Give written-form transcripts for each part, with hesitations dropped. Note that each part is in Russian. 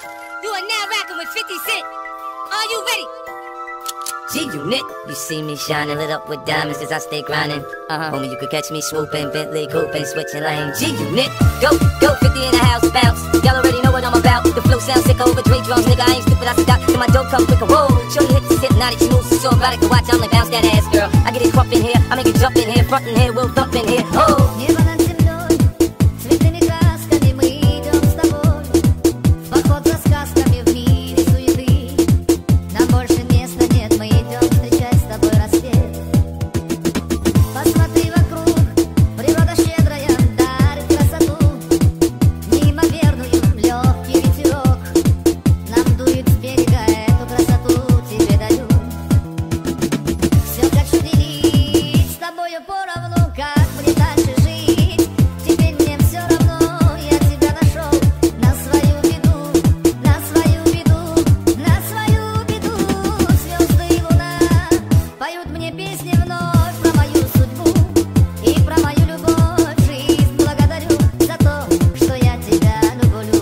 You are now rocking with 50 Cent. Are you ready? G-Unit, you see me shining, lit up with diamonds as I stay grinding. Homie, you could catch me swooping, Bentley cooping, switching lanes. G-Unit, go, 50 in the house, bounce. Y'all already know what I'm about. The flow sounds sick over Dre drums, nigga. I ain't stupid, I stop. Then my dope come quicker, whoa. Shorty hit this hypnotic, she moves so erotic to watch. I'm like, bounce that ass, girl. I get it crump in here, I make it jump in here, front in here, we'll thump in here. Oh. Небо над землей, цветными красками мы идем с тобой. В поход за сказками в мире суеты. Нам больше места нет, мы идем встречать с тобой рассвет. Посмотри вокруг, природа щедрая дарит красоту. Неимоверную, легкий ветерок нам дует с берега, эту красоту тебе даю. Все хочу делить с тобою поровну, как мне дальше жить. Теперь мне все равно, я тебя нашел. На свою беду, на свою беду, на свою беду. Звезды и луна поют мне песни вновь про мою судьбу и про мою любовь. Жизнь благодарю за то, что я тебя люблю.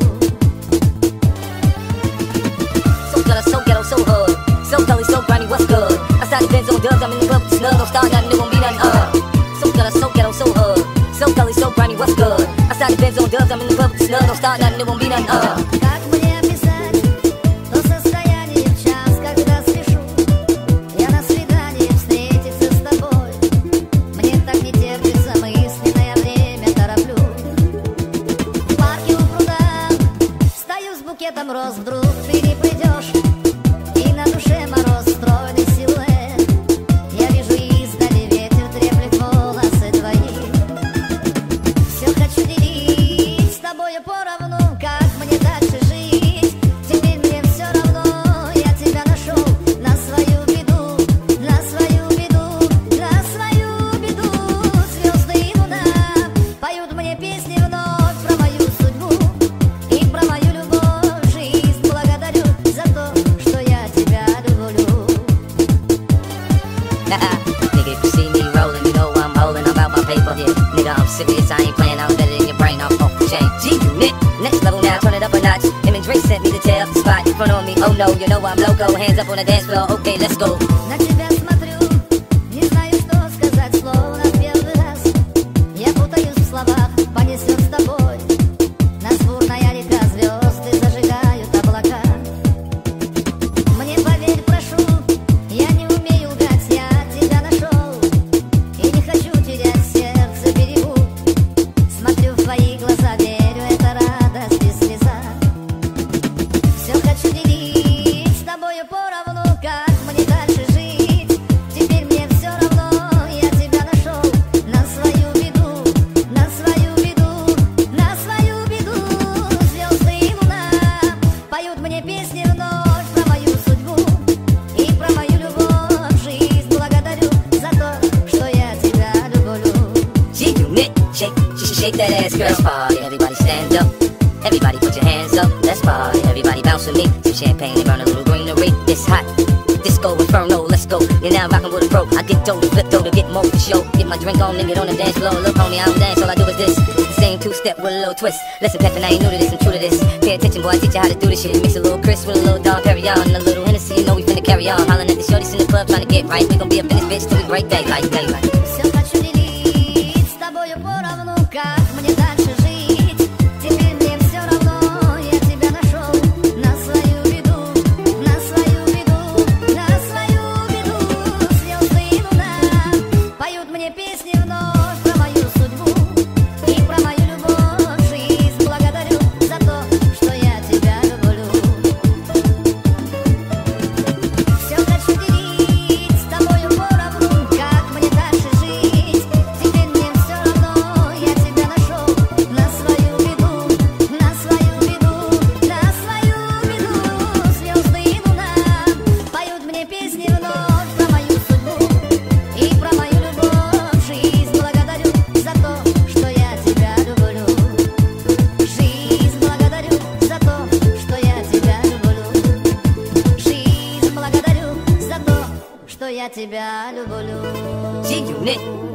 So ghetto, so ghetto, so hood. So gully, so grimy, what's good? Outside the Benz on dubs, I'm in the club with the snug. Don't start nothing, it won't be nothing, So ghetto, so hood. So gully, so grimy, what's good? Outside the Benz on dubs, I'm in the club with the snug. Don't start nothing, it won't be nothing, Как мне описать то состояние в час, когда спешу я на свидание встретиться с тобой? Мне так не терпится, мысленное время тороплю. В парке у пруда стою с букетом роз, вдруг ты не придешь, и на душе мороз, стройный силуэт. Я вижу издали, ветер треплет волосы твои. Все хочу делить с тобою поровну, как мне дальше жить. Теперь мне все равно, я тебя нашел. На свою беду, на свою беду, на свою беду. Звезды и луна поют мне песни вновь про мою судьбу и про мою любовь. Жизнь благодарю за то, что я тебя люблю. Nigga, if you see me rolling, you know I'm holding, I'm out my paper. Yeah, nigga, I'm serious, I ain't playing, I'm better in your brain, I'm off the chain. G-Unit, next level now, turn it up a notch. Him and Dre sent me to tear up the spot in front of me. Oh no, you know I'm loco, hands up on the dance floor, okay, let's go. На тебя смотрю, не знаю, что сказать, словно в первый раз. Я путаюсь в словах, понесет с тобой. Нас бурная река, звезды зажигают облака. Мне поверь, прошу, я не умею лгать, я тебя нашел. И не хочу терять сердце, берегу. Смотрю в твои глаза, верю, это радость и слеза. Все хочу делить с тобою поровну, как мне дальше жить. Теперь мне все равно, я тебя нашел. На свою беду, на свою беду, на свою беду. Звезды и луна поют мне песни вновь про мою судьбу и про мою любовь. Жизнь благодарю за то, что я тебя люблю. G-Unit, shake that ass, girl. Let's party, everybody stand up. Everybody put your hands up. Let's party, everybody bounce with me. Some champagne and burn a little greenery. It's hot, disco inferno, let's go. You're now rocking with a pro. I get dough to flip dough to get more for show. Get my drink on and get on the dance floor. Look, homie, I don't dance, all I do is this. The same two-step with a little twist. Listen, Peppin, I ain't new to this, I'm true to this. Pay attention, boy, I teach you how to do this shit. Mix a little Chris with a little Dom Perignon and a little Hennessy, you know we finna carry on. Hollin' at the shorties in the club, trying to get right. We gon' be up in this bitch till we break daylight, daylight. Все хочу делить с тобою поровну, как мне дальше жить. Теперь мне все равно, я тебя нашел. На свою беду, на свою беду, на свою беду. Звезды и луна поют мне песни вновь про мою судьбу и про мою любовь. Жизнь благодарю за то, что я тебя люблю. Все хочу делить с тобою поровну, как мне дальше жить. Теперь мне все равно, я тебя нашел. На свою беду, на свою беду, на свою беду. Звезды и луна поют мне песни вновь про мою судьбу и про мою любовь. Жизнь благодарю за то, что я тебя люблю. Жизнь благодарю за то, что я тебя люблю. Жизнь благодарю за то, что я тебя люблю. G-Unit.